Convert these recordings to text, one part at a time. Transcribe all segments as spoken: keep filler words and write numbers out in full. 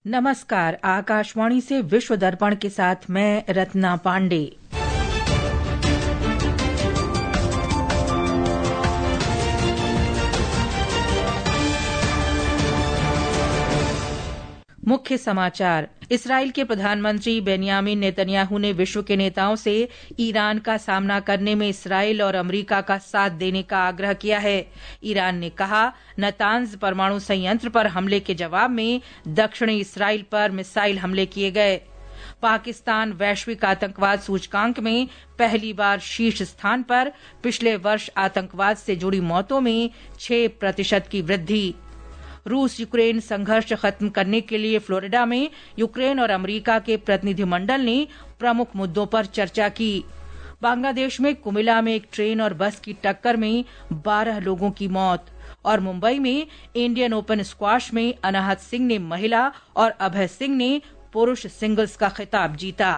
नमस्कार, आकाशवाणी से विश्व दर्पण के साथ मैं रत्ना पांडे। मुख्य समाचार। इस्राएल के प्रधानमंत्री बेन्यामिन नेतन्याहू ने विश्व के नेताओं से ईरान का सामना करने में इस्राएल और अमेरिका का साथ देने का आग्रह किया है। ईरान ने कहा, नतांज परमाणु संयंत्र पर हमले के जवाब में दक्षिणी इस्राएल पर मिसाइल हमले किए गए। पाकिस्तान वैश्विक आतंकवाद सूचकांक में पहली बार शीर्ष स्थान पर, पिछले वर्ष आतंकवाद से जुड़ी मौतों में छह प्रतिशत की वृद्धि। रूस यूक्रेन संघर्ष खत्म करने के लिए फ्लोरिडा में यूक्रेन और अमेरिका के प्रतिनिधिमंडल ने प्रमुख मुद्दों पर चर्चा की। बांग्लादेश में कुमिला में एक ट्रेन और बस की टक्कर में बारह लोगों की मौत। और मुंबई में इंडियन ओपन स्क्वाश में अनाहत सिंह ने महिला और अभय सिंह ने पुरुष सिंगल्स का खिताब जीता।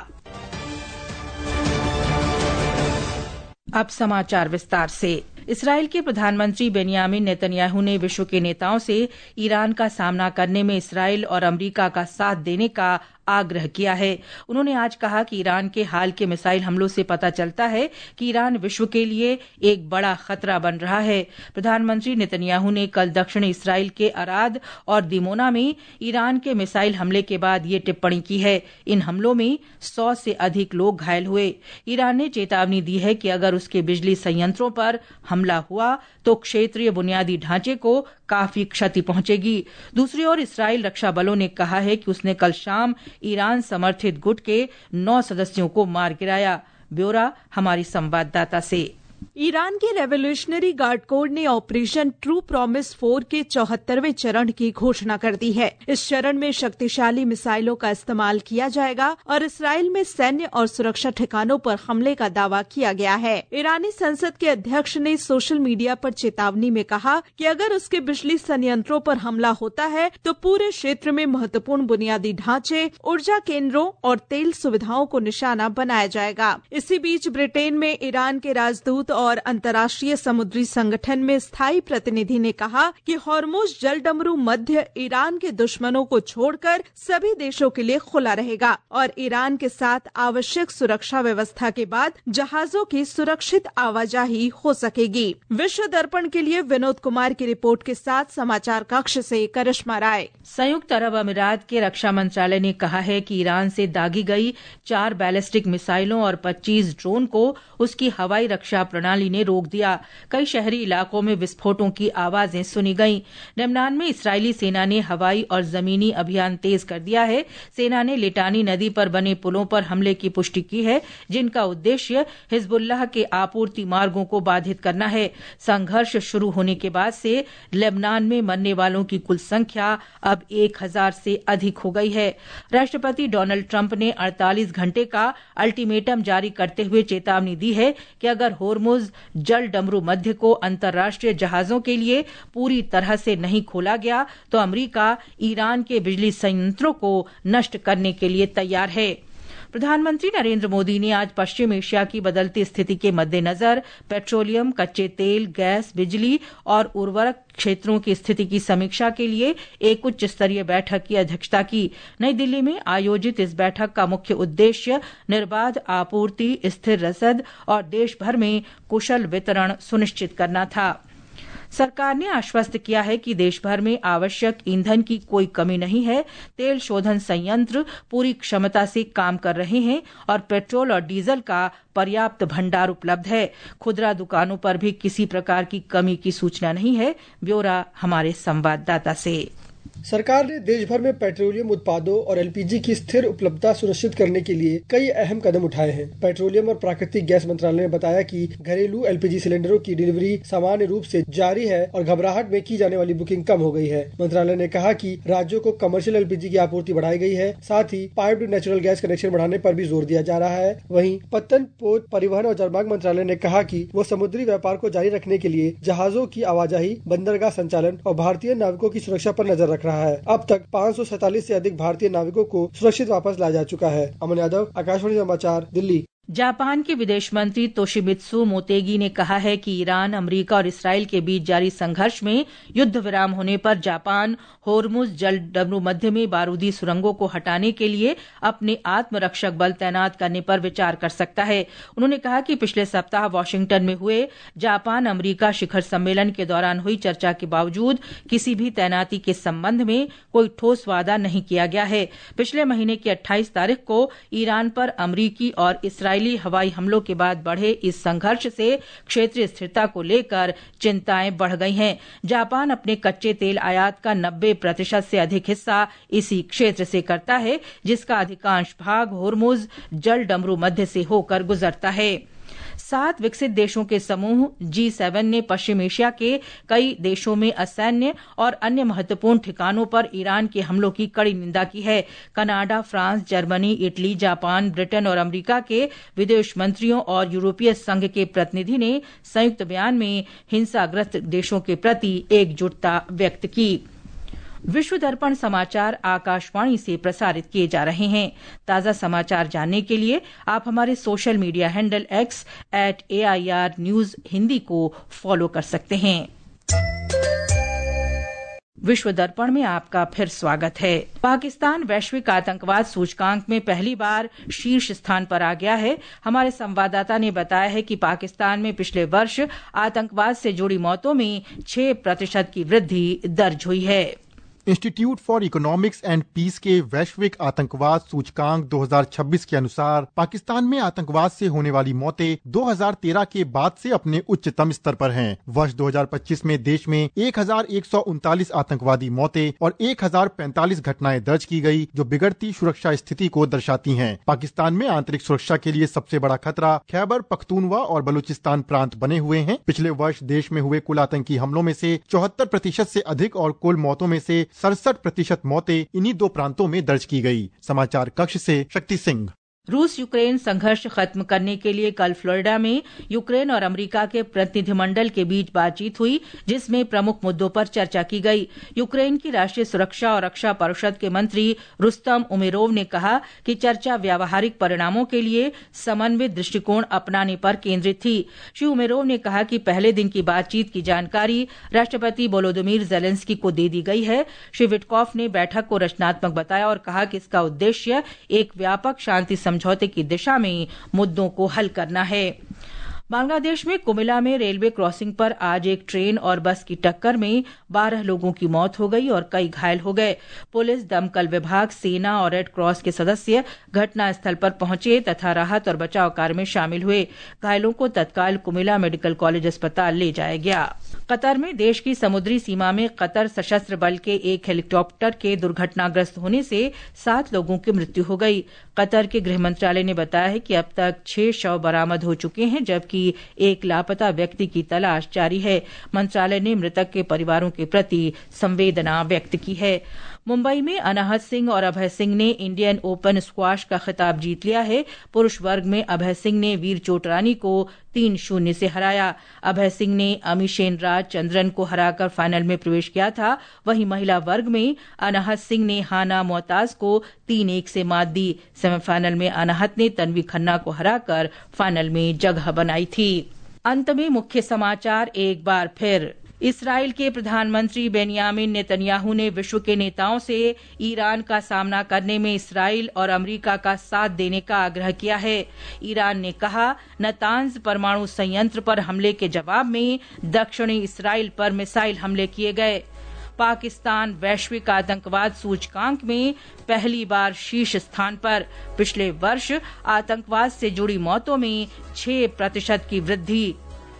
अब समाचार विस्तार से। इस्राएल के प्रधानमंत्री बेन्यामिन नेतन्याहू ने विश्व के नेताओं से ईरान का सामना करने में इस्राएल और अमेरिका का साथ देने का आग्रह किया है। उन्होंने आज कहा कि ईरान के हाल के मिसाइल हमलों से पता चलता है कि ईरान विश्व के लिए एक बड़ा खतरा बन रहा है। प्रधानमंत्री नेतन्याहू ने कल दक्षिणी इस्राएल के अराद और दिमोना में ईरान के मिसाइल हमले के बाद ये टिप्पणी की है। इन हमलों में सौ से अधिक लोग घायल हुए। ईरान ने चेतावनी दी है कि अगर उसके बिजली संयंत्रों पर हमला हुआ तो क्षेत्रीय बुनियादी ढांचे को काफी क्षति पहुंचेगी। दूसरी ओर इस्राएल रक्षा बलों ने कहा है कि उसने कल शाम ईरान समर्थित गुट के नौ सदस्यों को मार गिराया। ब्यौरा हमारी संवाददाता से। ईरान के रेवोल्यूशनरी गार्ड कोर ने ऑपरेशन ट्रू प्रॉमिस फोर के चौहत्तरवें चरण की घोषणा कर दी है। इस चरण में शक्तिशाली मिसाइलों का इस्तेमाल किया जाएगा और इस्राएल में सैन्य और सुरक्षा ठिकानों पर हमले का दावा किया गया है। ईरानी संसद के अध्यक्ष ने सोशल मीडिया पर चेतावनी में कहा कि अगर उसके बिजली संयंत्रों पर हमला होता है तो पूरे क्षेत्र में महत्वपूर्ण बुनियादी ढांचे, ऊर्जा केंद्रों और तेल सुविधाओं को निशाना बनाया जाएगा। इसी बीच ब्रिटेन में ईरान के राजदूत और अंतर्राष्ट्रीय समुद्री संगठन में स्थायी प्रतिनिधि ने कहा कि हॉर्मुज जलडमरू मध्य ईरान के दुश्मनों को छोड़कर सभी देशों के लिए खुला रहेगा और ईरान के साथ आवश्यक सुरक्षा व्यवस्था के बाद जहाजों की सुरक्षित आवाजाही हो सकेगी। विश्व दर्पण के लिए विनोद कुमार की रिपोर्ट के साथ समाचार कक्ष से करिश्मा राय। संयुक्त अरब अमीरात के रक्षा मंत्रालय ने कहा है कि ईरान से दागी गई चार बैलिस्टिक मिसाइलों और पच्चीस ड्रोन को उसकी हवाई रक्षा प्रणाली ने रोक दिया। कई शहरी इलाकों में विस्फोटों की आवाजें सुनी गईं। लेबनान में इस्राएली सेना ने हवाई और जमीनी अभियान तेज कर दिया है। सेना ने लिटानी नदी पर बने पुलों पर हमले की पुष्टि की है, जिनका उद्देश्य हिजबुल्लाह के आपूर्ति मार्गों को बाधित करना है। संघर्ष शुरू होने के बाद से लेबनान में मरने वालों की कुल संख्या अब एक हजार से अधिक हो गई है। राष्ट्रपति डोनाल्ड ट्रंप ने अड़तालीस घंटे का अल्टीमेटम जारी करते हुए चेतावनी दी है कि अगर होर्मुज जल डमरू मध्य को अंतर्राष्ट्रीय जहाजों के लिए पूरी तरह से नहीं खोला गया तो अमेरिका ईरान के बिजली संयंत्रों को नष्ट करने के लिए तैयार है। प्रधानमंत्री नरेंद्र मोदी ने आज पश्चिम एशिया की बदलती स्थिति के मद्देनजर पेट्रोलियम, कच्चे तेल, गैस, बिजली और उर्वरक क्षेत्रों की स्थिति की समीक्षा के लिए एक उच्च स्तरीय बैठक की अध्यक्षता की। नई दिल्ली में आयोजित इस बैठक का मुख्य उद्देश्य निर्बाध आपूर्ति, स्थिर रसद और देश भर में कुशल वितरण सुनिश्चित करना था। सरकार ने आश्वस्त किया है कि देश भर में आवश्यक ईंधन की कोई कमी नहीं है। तेल शोधन संयंत्र पूरी क्षमता से काम कर रहे हैं और पेट्रोल और डीजल का पर्याप्त भंडार उपलब्ध है। खुदरा दुकानों पर भी किसी प्रकार की कमी की सूचना नहीं है। ब्यौरा हमारे संवाददाता से। सरकार ने देश भर में पेट्रोलियम उत्पादों और एलपीजी की स्थिर उपलब्धता सुनिश्चित करने के लिए कई अहम कदम उठाए हैं। पेट्रोलियम और प्राकृतिक गैस मंत्रालय ने बताया कि घरेलू एलपीजी सिलेंडरों की डिलीवरी सामान्य रूप से जारी है और घबराहट में की जाने वाली बुकिंग कम हो गई है। मंत्रालय ने कहा कि राज्यों को कमर्शियल एलपीजी की आपूर्ति बढ़ाई गई है। साथ ही पाइप्ड नेचुरल गैस कनेक्शन बढ़ाने पर भी जोर दिया जा रहा है। वहीं पत्तन, पोत, परिवहन और जलमार्ग मंत्रालय ने कहा कि वो समुद्री व्यापार को जारी रखने के लिए जहाजों की आवाजाही, बंदरगाह संचालन और भारतीय नाविकों की सुरक्षा पर नजर रख रहा है। अब तक पाँच सौ सैतालीस से अधिक भारतीय नाविकों को सुरक्षित वापस लाया जा चुका है। अमन यादव, आकाशवाणी समाचार, दिल्ली। जापान के विदेश मंत्री तोशिमित्सु मोतेगी ने कहा है कि ईरान, अमेरिका और इसराइल के बीच जारी संघर्ष में युद्ध विराम होने पर जापान होर्मुज जल डमरू मध्य में बारूदी सुरंगों को हटाने के लिए अपने आत्मरक्षक बल तैनात करने पर विचार कर सकता है। उन्होंने कहा कि पिछले सप्ताह वॉशिंगटन में हुए जापान अमेरिका शिखर सम्मेलन के दौरान हुई चर्चा के बावजूद किसी भी तैनाती के संबंध में कोई ठोस वादा नहीं किया गया है। पिछले महीने की अट्ठाईस तारीख को ईरान पर अमेरिकी और इसराइल हवाई हमलों के बाद बढ़े इस संघर्ष से क्षेत्रीय स्थिरता को लेकर चिंताएं बढ़ गई हैं। जापान अपने कच्चे तेल आयात का नब्बे प्रतिशत से अधिक हिस्सा इसी क्षेत्र से करता है, जिसका अधिकांश भाग होर्मुज जल डमरू मध्य से होकर गुजरता है। सात विकसित देशों के समूह जी सेवन ने पश्चिम एशिया के कई देशों में असैन्य और अन्य महत्वपूर्ण ठिकानों पर ईरान के हमलों की कड़ी निंदा की है। Canada, France, Germany, Italy, Japan, Britain और अमेरिका के विदेश मंत्रियों और यूरोपीय संघ के प्रतिनिधि ने संयुक्त बयान में हिंसाग्रस्त देशों के प्रति एकजुटता व्यक्त की। विश्व दर्पण समाचार आकाशवाणी से प्रसारित किए जा रहे हैं। ताज़ा समाचार जानने के लिए आप हमारे social media handle X at A I R news Hindi को फॉलो कर सकते हैं। विश्व दर्पण में आपका फिर स्वागत है। पाकिस्तान वैश्विक आतंकवाद सूचकांक में पहली बार शीर्ष स्थान पर आ गया है। हमारे संवाददाता ने बताया है कि पाकिस्तान में पिछले वर्ष आतंकवाद से जुड़ी मौतों में छह प्रतिशत की वृद्धि दर्ज हुई है। Institute for Economics and Peace के वैश्विक आतंकवाद सूचकांक दो हज़ार छब्बीस के अनुसार पाकिस्तान में आतंकवाद से होने वाली मौतें दो हज़ार तेरह के बाद से अपने उच्चतम स्तर पर हैं। वर्ष दो हज़ार पच्चीस में देश में एक हजार एक सौ उनतालीस आतंकवादी मौतें और एक हजार पैंतालीस घटनाएं दर्ज की गई, जो बिगड़ती सुरक्षा स्थिति को दर्शाती हैं। पाकिस्तान में आंतरिक सुरक्षा के लिए सबसे बड़ा खतरा खैबर पख्तूनवा और बलूचिस्तान प्रांत बने हुए हैं। पिछले वर्ष देश में हुए कुल आतंकी हमलों में से चौहत्तर प्रतिशत से अधिक और कुल मौतों में से सड़सठ प्रतिशत मौतें इन्हीं दो प्रांतों में दर्ज की गई। समाचार कक्ष से शक्ति सिंह। रूस यूक्रेन संघर्ष खत्म करने के लिए कल फ्लोरिडा में यूक्रेन और अमेरिका के प्रतिनिधिमंडल के बीच बातचीत हुई, जिसमें प्रमुख मुद्दों पर चर्चा की गई। यूक्रेन की राष्ट्रीय सुरक्षा और रक्षा परिषद के मंत्री रुस्तम उमेरोव ने कहा कि चर्चा व्यावहारिक परिणामों के लिए समन्वित दृष्टिकोण अपनाने पर केंद्रित थी। श्री उमेरोव ने कहा कि पहले दिन की बातचीत की जानकारी राष्ट्रपति वोलोदिमीर जेलेंस्की को दे दी गई है। श्री विटकॉफ ने बैठक को रचनात्मक बताया और कहा कि इसका उद्देश्य एक व्यापक शांति समझौते की दिशा में मुद्दों को हल करना है। बांग्लादेश में कुमिला में रेलवे क्रॉसिंग पर आज एक ट्रेन और बस की टक्कर में बारह लोगों की मौत हो गई और कई घायल हो गए। पुलिस, दमकल विभाग, सेना और रेड क्रॉस के सदस्य घटनास्थल पर पहुंचे तथा राहत और बचाव कार्य में शामिल हुए। घायलों को तत्काल कुमिला मेडिकल कॉलेज अस्पताल ले जाया गया। कतर में देश की समुद्री सीमा में कतर सशस्त्र बल के एक हेलीकॉप्टर के दुर्घटनाग्रस्त होने से सात लोगों की मृत्यु हो गई। कतर के गृह मंत्रालय ने बताया है कि अब तक छह शव बरामद हो चुके हैं, जबकि एक लापता व्यक्ति की तलाश जारी है। मंत्रालय ने मृतक के परिवारों के प्रति संवेदना व्यक्त की है। मुंबई में अनाहत सिंह और अभय सिंह ने इंडियन ओपन स्क्वाश का खिताब जीत लिया है। पुरुष वर्ग में अभय सिंह ने वीर चोटरानी को तीन शून्य से हराया। अभय सिंह ने अमीशेन राज चंद्रन को हराकर फाइनल में प्रवेश किया था। वहीं महिला वर्ग में अनाहत सिंह ने हाना मोहताज को तीन एक से मात दी। सेमीफाइनल में अनाहत ने तन्वी खन्ना को हराकर फाइनल में जगह बनाई थी। अंत में मुख्य समाचार एक बार फिर। इस्राएल के प्रधानमंत्री बेंयामिन नेतन्याहू ने विश्व के नेताओं से ईरान का सामना करने में इस्राएल और अमेरिका का साथ देने का आग्रह किया है। ईरान ने कहा, नतांज परमाणु संयंत्र पर हमले के जवाब में दक्षिणी इस्राएल पर मिसाइल हमले किए गए। पाकिस्तान वैश्विक आतंकवाद सूचकांक में पहली बार शीर्ष स्थान पर। पिछले वर्ष आतंकवाद से जुड़ी मौतों में छह प्रतिशत की वृद्धि।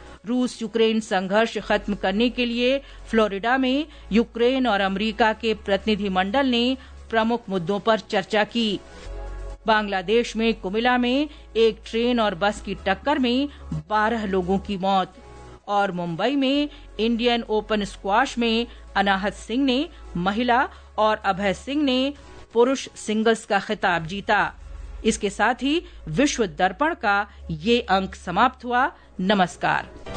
रूस यूक्रेन संघर्ष खत्म करने के लिए फ्लोरिडा में यूक्रेन और अमेरिका के प्रतिनिधिमंडल ने प्रमुख मुद्दों पर चर्चा की। बांग्लादेश में कुमिला में एक ट्रेन और बस की टक्कर में बारह लोगों की मौत। और मुंबई में इंडियन ओपन स्क्वाश में अनाहत सिंह ने महिला और अभय सिंह ने पुरुष सिंगल्स का खिताब जीता। इसके साथ ही विश्व दर्पण का ये अंक समाप्त हुआ। नमस्कार।